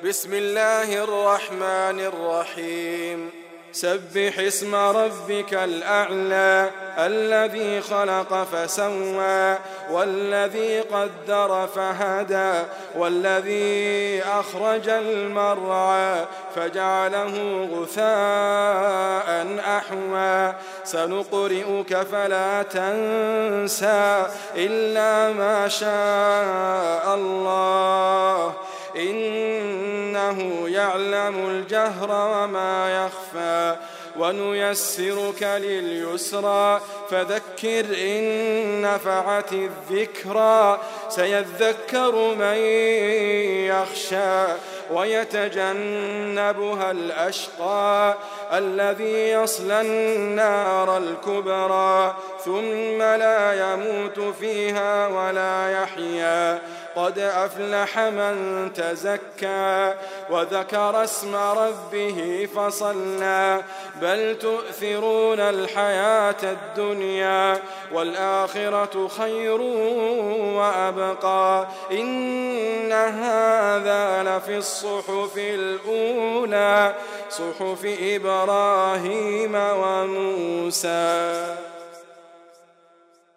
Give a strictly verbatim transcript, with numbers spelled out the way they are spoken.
بسم الله الرحمن الرحيم سبح اسم ربك الأعلى الذي خلق فسوى والذي قدر فهدى والذي أخرج المرعى فجعله غثاء أحوى سنقرئك فلا تنسى إلا ما شاء الله إنه يعلم الجهر وما يخفى ونيسرك لليسرى فذكر إن نفعت الذكرى سيذكر من يخشى ويتجنبها الأشقى الذي يصلى النار الكبرى ثم لا يموت فيها ولا يحيا قد أفلح من تزكى وذكر اسم ربه فصلى بل تؤثرون الحياة الدنيا والآخرة خير وأبقى إن هذا لفي الصحف الأولى صحف إبراهيم وموسى.